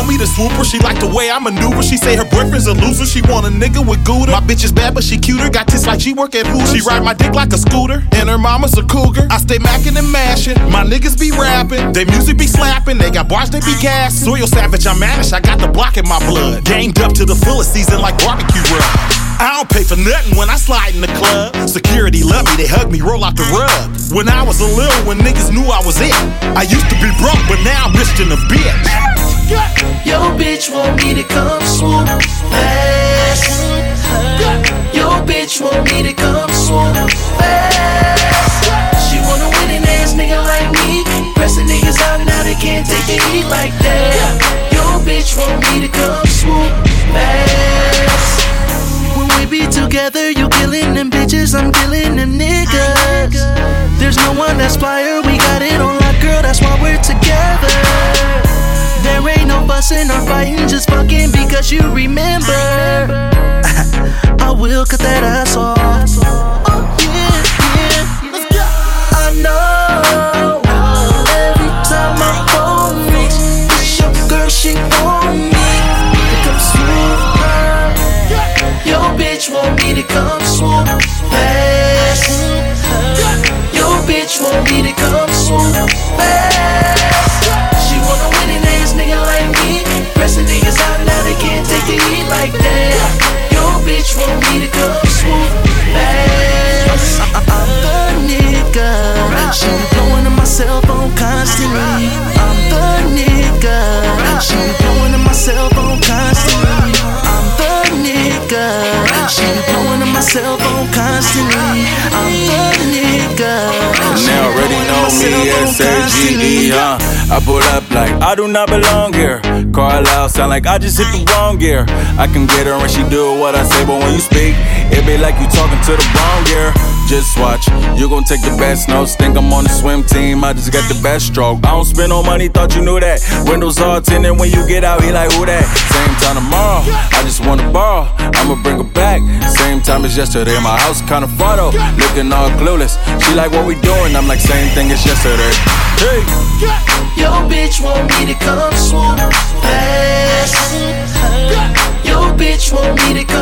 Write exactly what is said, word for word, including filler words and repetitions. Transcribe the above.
me to swoop her. She like the way I maneuver. She say her boyfriend's a loser. She want a nigga with Gouda. My bitch is bad, but she cuter. Got tits like she work at Hooters. She ride my dick like a scooter, and her mama's a cougar. I stay macking and mashing. My niggas be rapping. They music be slapping. They got bars, they be gas. Soil savage, I'm managed. I got the block in my blood. Gamed up to the fullest season like barbecue rub. I don't pay for nothing when I slide in the club. Security love me, they hug me, roll out the rug. When I was a little, when niggas knew I was it. I used to be broke, but now I'm rich than a bitch. Yo bitch want me to come swoop fast. Yo bitch want me to come swoop fast. She want a winning ass nigga like me. Pressing niggas out now, they can't take the heat like that. Yo bitch want me to come swoop fast. When we be together, you killing them bitches, I'm killing them niggas. There's no one that's flyer, we got it on lock, girl, that's why we're together. There ain't no fussing or fighting, just fucking because you remember. I will cut that ass off. Oh yeah, yeah, let's go. I know every time I phone me, it's your girl, she want me to come swoop her. Yo bitch want me to come swoop fast. Yo bitch want me to come swoop fast. She want a winning ass nigga like me. Pressing niggas out now, they can't take the heat like that. Yo bitch want me to come swoop fast. I- I- I'm the nigga. She be blowing on my cell phone constantly. I'm the nigga. She be blowing on my cell phone constantly. I'm the nigga. She be blowing on my cell phone constantly. I'm the nigga. They already know me, S A G E, huh? I pull up like I do not belong here. Car loud, sound like I just hit the wrong gear. I can get her and she do what I say, but when you speak, it be like you talking to the wrong gear. Just watch, you gon' take the best notes. Think I'm on the swim team, I just got the best stroke. I don't spend no money, thought you knew that. Windows all tinted, when you get out, he like, who that? Same time tomorrow, I just wanna borrow. I'ma bring her back, same time as yesterday. My house kinda far though, looking all clueless. She like, what we doing? I'm like, same thing as yesterday. Hey. Yo bitch want me to come swoop fast. Yo bitch want me to come